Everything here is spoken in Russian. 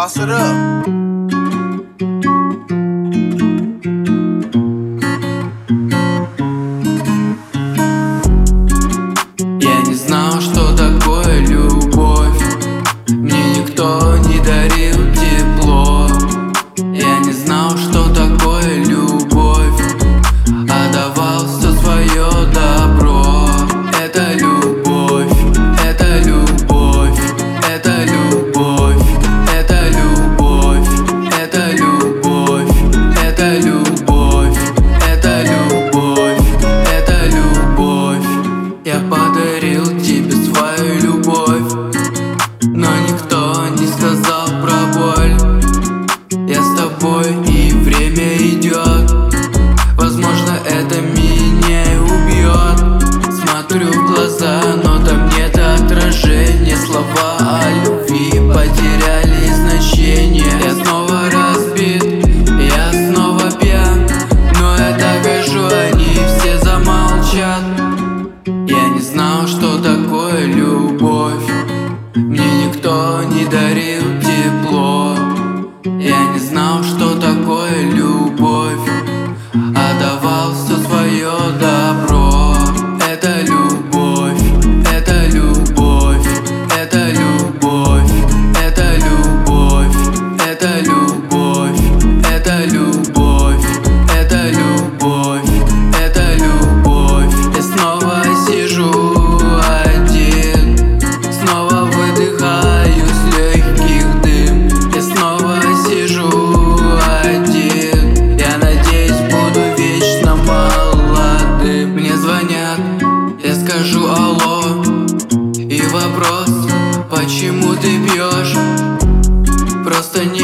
Boss it up. Я не знал, что такое любовь. Мне никто не дарил тепло. Я не знал, что такое любовь, а давал все свое добро. Это любовь, это любовь, это любовь, это любовь, это любовь, это любовь, это любовь, это любовь. Я подарил тебе свою любовь, но никто не сказал про боль. Я с тобой, и время идет. Возможно, это меня и убьет. Смотрю в глаза, но там нет отражения. Слова о любви потеряли значение. Я снова разбит, я снова пьян, но я докажу, они все замолчат. Я не знал, что такое любовь. Мне никто не дарил тепло. Я не знал, что такое любовь, а давал все свое добро. Это любовь, это любовь, это любовь, это любовь, это любовь, это любовь, это любовь, это любовь. Я снова сижу один, снова выдыхаю с легких дым. Я снова сижу один, я надеюсь, буду вечно молодым. Мне звонят, я скажу алло, и вопрос, почему ты пьешь? Просто